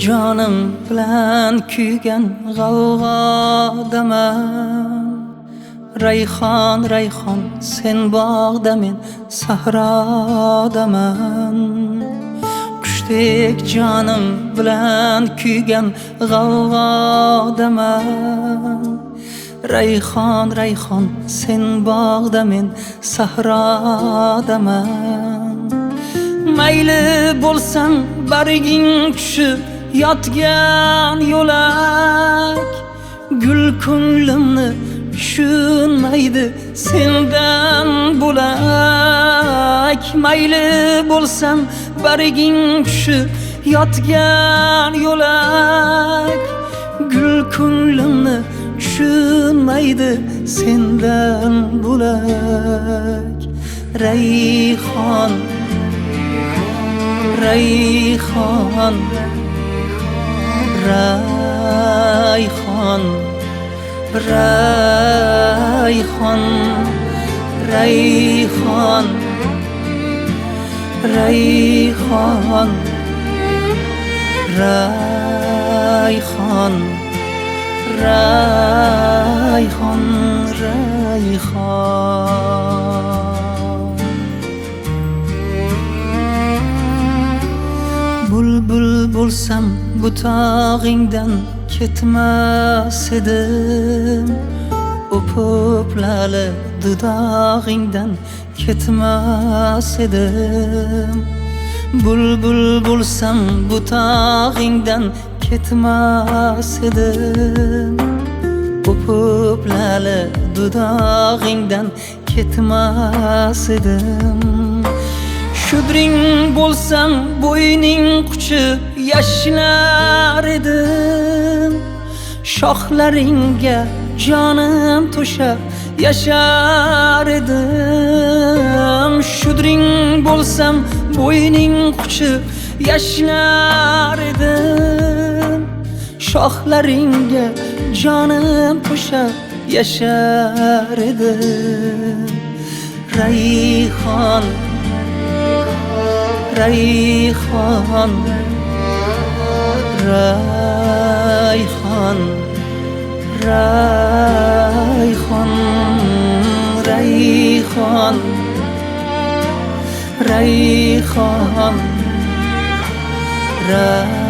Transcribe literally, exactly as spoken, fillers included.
Canım bilan kuygan g'avg'odaman. Rayhon rayhon sen bog'da, men sahrodaman. Qushdek canım bilan kuygan g'avg'odaman. Rayhon rayhon sen bog'da, men sahrodaman. Mayli bo'lsam barging tushib yotgan yo'lak, gul ko'nglimni tushunmaydi sendan bo'lak. Mayli bo'lsam barging tushib yotgan yo'lak, gul ko'nglimni tushunmaydi sendan bo'lak. Rayhon Rayhon Rayhon Rayhon Rayhon Rayhon Rayhon Rayhon Rayhon Bulbul bo'lsam butog'ingdan ketmas edim, o'pib lali dudog'ingdan ketmas edim. Bulbul bo'lsam butog'ingdan ketmas edim, o'pib lali dudog'ingdan ketmas edim. Shudring bo'lsam bo'yning quchib yashnar edim, shoxlaringga jonim to'shab yashar edim. Shudring bo'lsam bo'yning quchib yashnar edim, shoxlaringga jonim to'shab yashar edim. Rayhon Rayhon Rayhon Rayhon Rayhon Rayhon Rayhon